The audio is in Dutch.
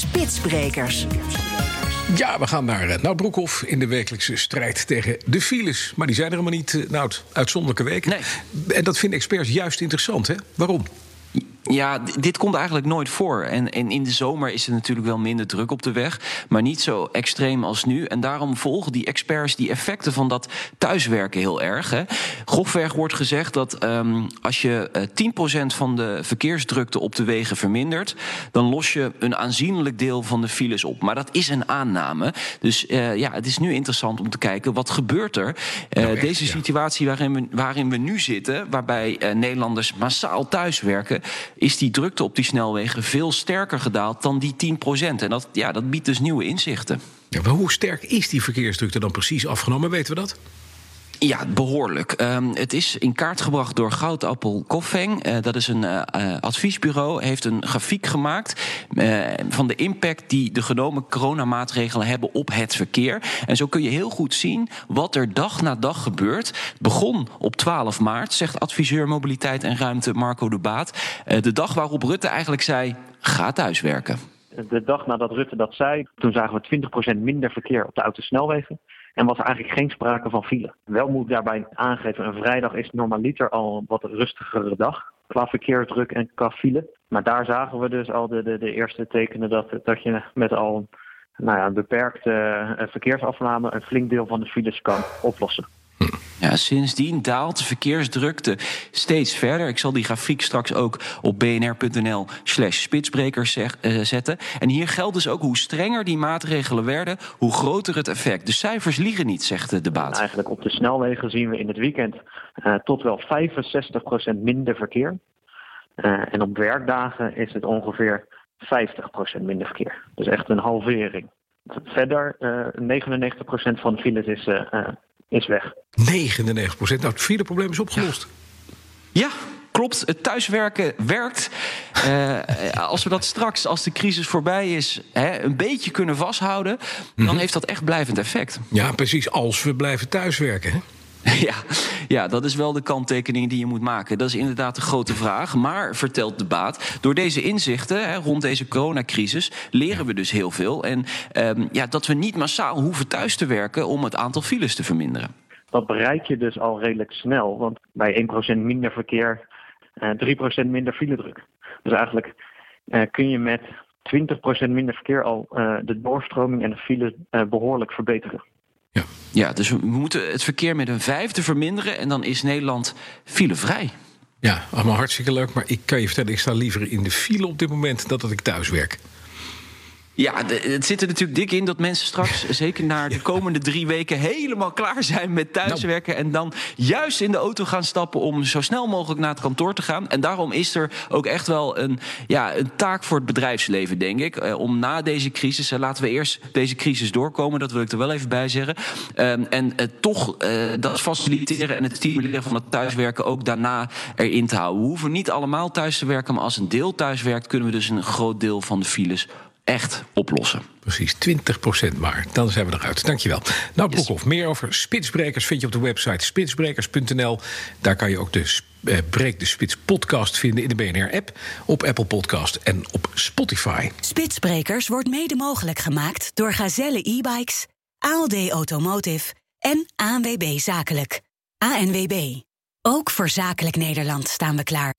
Spitsbrekers. Ja, we gaan naar Nout Broekhoff in de wekelijkse strijd tegen de files. Maar die zijn er helemaal niet, Nout, uitzonderlijke week. Nee. En dat vinden experts juist interessant, hè? Waarom? Ja, dit komt eigenlijk nooit voor. En in de zomer is er natuurlijk wel minder druk op de weg, maar niet zo extreem als nu. En daarom volgen die experts die effecten van dat thuiswerken heel erg. Hè. Grofweg wordt gezegd dat als je 10% van de verkeersdrukte op de wegen vermindert, dan los je een aanzienlijk deel van de files op. Maar dat is een aanname. Dus het is nu interessant om te kijken, wat gebeurt er? Deze situatie waarin we nu zitten, waarbij Nederlanders massaal thuiswerken, is die drukte op die snelwegen veel sterker gedaald dan die 10%. En dat biedt dus nieuwe inzichten. Ja, maar hoe sterk is die verkeersdrukte dan precies afgenomen? Weten we dat? Ja, behoorlijk. Het is in kaart gebracht door Goudappel Koffeng. Dat is een adviesbureau, heeft een grafiek gemaakt van de impact die de genomen coronamaatregelen hebben op het verkeer. En zo kun je heel goed zien wat er dag na dag gebeurt. Het begon op 12 maart, zegt adviseur Mobiliteit en Ruimte Marco de Baat. De dag waarop Rutte eigenlijk zei, ga thuiswerken. De dag nadat Rutte dat zei, toen zagen we 20% minder verkeer op de autosnelwegen. En was er eigenlijk geen sprake van file. Wel moet ik daarbij aangeven, een vrijdag is normaliter al een wat rustigere dag qua verkeersdruk en qua file. Maar daar zagen we dus al de eerste tekenen dat je met al een beperkte verkeersafname een flink deel van de files kan oplossen. Ja, sindsdien daalt de verkeersdrukte steeds verder. Ik zal die grafiek straks ook op bnr.nl/spitsbrekers zetten. En hier geldt dus ook hoe strenger die maatregelen werden, hoe groter het effect. De cijfers liegen niet, zegt de Baat. Eigenlijk op de snelwegen zien we in het weekend tot wel 65% minder verkeer. En op werkdagen is het ongeveer 50% minder verkeer. Dus echt een halvering. Verder, 99% van de files is weg. 99%. Nou, het fileprobleem is opgelost. Ja, klopt. Het thuiswerken werkt. Als we dat straks, als de crisis voorbij is, een beetje kunnen vasthouden, dan heeft dat echt blijvend effect. Ja, precies. Als we blijven thuiswerken, hè? Ja, dat is wel de kanttekening die je moet maken. Dat is inderdaad de grote vraag. Maar, vertelt de Baat, door deze inzichten rond deze coronacrisis leren we dus heel veel. En dat we niet massaal hoeven thuis te werken om het aantal files te verminderen. Dat bereik je dus al redelijk snel. Want bij 1% minder verkeer, 3% minder filedruk. Dus eigenlijk kun je met 20% minder verkeer al de doorstroming en de files behoorlijk verbeteren. Ja, dus we moeten het verkeer met 1/5 verminderen en dan is Nederland filevrij. Ja, allemaal hartstikke leuk, maar ik kan je vertellen, ik sta liever in de file op dit moment dan dat ik thuis werk. Ja, het zit er natuurlijk dik in dat mensen straks, zeker naar de komende 3 weken, helemaal klaar zijn met thuiswerken. En dan juist in de auto gaan stappen om zo snel mogelijk naar het kantoor te gaan. En daarom is er ook echt wel een taak voor het bedrijfsleven, denk ik. Om na deze crisis, laten we eerst deze crisis doorkomen, dat wil ik er wel even bij zeggen. Toch dat faciliteren en het stimuleren van het thuiswerken ook daarna erin te houden. We hoeven niet allemaal thuis te werken, maar als een deel thuis werkt, kunnen we dus een groot deel van de files echt oplossen. Precies, 20% maar. Dan zijn we eruit. Dankjewel. Nou, Broekhoff, meer over Spitsbrekers vind je op de website spitsbrekers.nl. Daar kan je ook de Breek de Spits podcast vinden in de BNR-app, op Apple Podcast en op Spotify. Spitsbrekers wordt mede mogelijk gemaakt door Gazelle e-bikes, ALD Automotive en ANWB Zakelijk. ANWB. Ook voor Zakelijk Nederland staan we klaar.